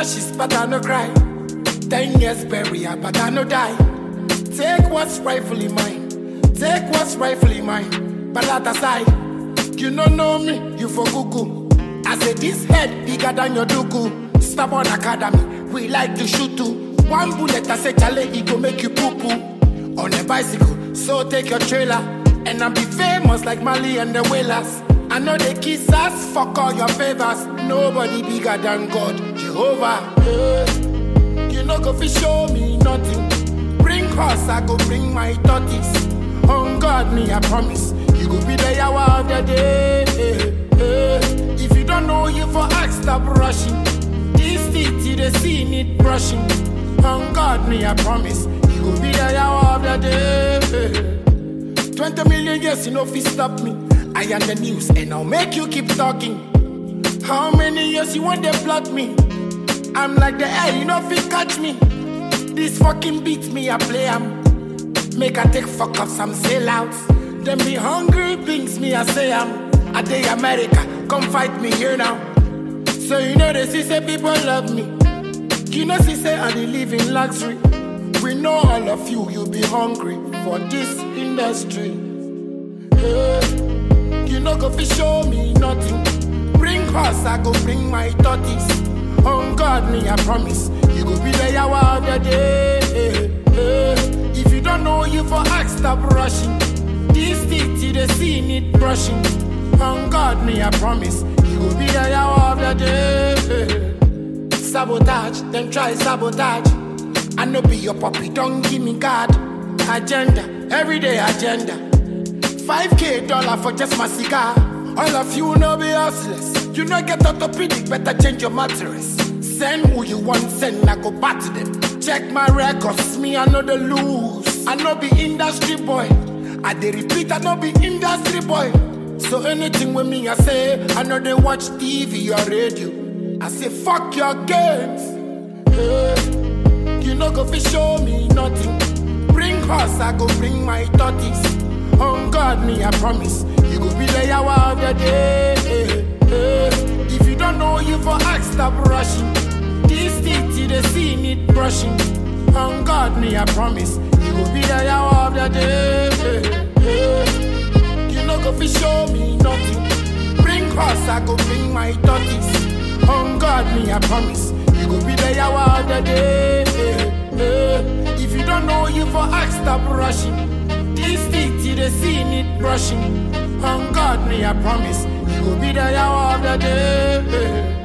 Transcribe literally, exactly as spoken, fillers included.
ashes, but I no cry. Ten years burial, but I no die. Take what's rightfully mine. Take what's rightfully mine. But that aside, you don't know me, you for cuckoo. I say this head bigger than your duku. Stubborn Academy, we like to shoot too. One bullet, I say chale, it go make you poo poo. On a bicycle, so take your trailer. And I'll be famous like Mali and the Whalers. I know they kiss us, fuck all your favors. Nobody bigger than God, Jehovah. Yeah. You know go fi show me nothing. Bring horse, I go bring my tortoise. On God, me I promise. You go be the hour of the day. Yeah. Yeah. If you don't know, you for ask, stop rushing. This teeth, they see need brushing. On God, me I promise. You go be the hour of the day. Twenty million years, you know if you stop me. I am the news and I'll make you keep talking. How many years you want to plot me? I'm like the air, you know if you catch me. This fucking beats me, I play am. Make I take fuck up some sellouts. Them be hungry things me, I say I'm. I day America, come fight me here now. So you know they see say people love me. You know see say I dey live in luxury. We know all of you, you be hungry for this industry. Yeah. You know go fi show me nothing. Bring horse, I go bring my tortoise. On God, me I promise. You go be the hour of the day. Yeah. If you don't know, you for ask, stop rushing. This teeth, they see need brushing. On God, me I promise. You go be the hour of the day. Sabotage, them try sabotage. I no be your puppy, don't give me God. Agenda, everyday agenda. five K dollar for just my cigar. All of you know be hustlers. You know get orthopedic, better change your mattress. Send who you want, send, I go back to them. Check my records, me I know the lose. I know be industry boy. I dey repeat, I know be industry boy. So anything with me I say, I know they watch T V or radio. I say fuck your games. Yeah. You know go fi show me nothing. Bring horse, I go bring my tortoise. On God, me I promise. You go be the hour of the day. If you don't know, you for ask, stop rushing. This teeth, they see need brushing. On God, me I promise. You go be the hour of the day. You know go fi show me nothing. Bring horse, I go bring my tortoise. On God, me I promise. You go be the hour of the day. If you don't know, you for ask, stop rushing. This teeth, they see need brushing. On God, me I promise. You go be the hour of the day.